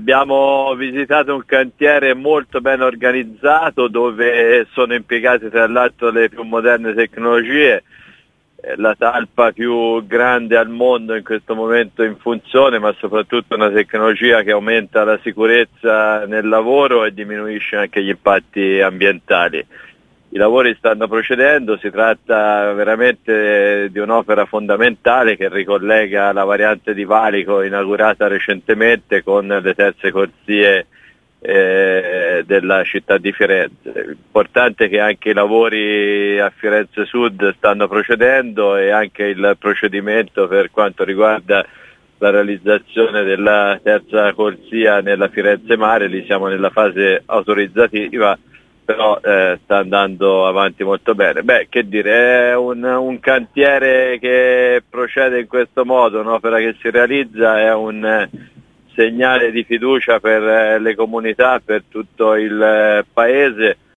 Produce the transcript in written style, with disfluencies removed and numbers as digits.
Abbiamo visitato un cantiere molto ben organizzato dove sono impiegate tra l'altro le più moderne tecnologie, la talpa più grande al mondo in questo momento in funzione, ma soprattutto una tecnologia che aumenta la sicurezza nel lavoro e diminuisce anche gli impatti ambientali. I lavori stanno procedendo, si tratta veramente di un'opera fondamentale che ricollega la variante di Valico inaugurata recentemente con le terze corsie della città di Firenze. Importante che anche i lavori a Firenze Sud stanno procedendo e anche il procedimento per quanto riguarda la realizzazione della terza corsia nella Firenze Mare, lì siamo nella fase autorizzativa, però sta andando avanti molto bene. Beh, che dire, è un cantiere che procede in questo modo, un'opera che si realizza, è un segnale di fiducia per le comunità, per tutto il paese,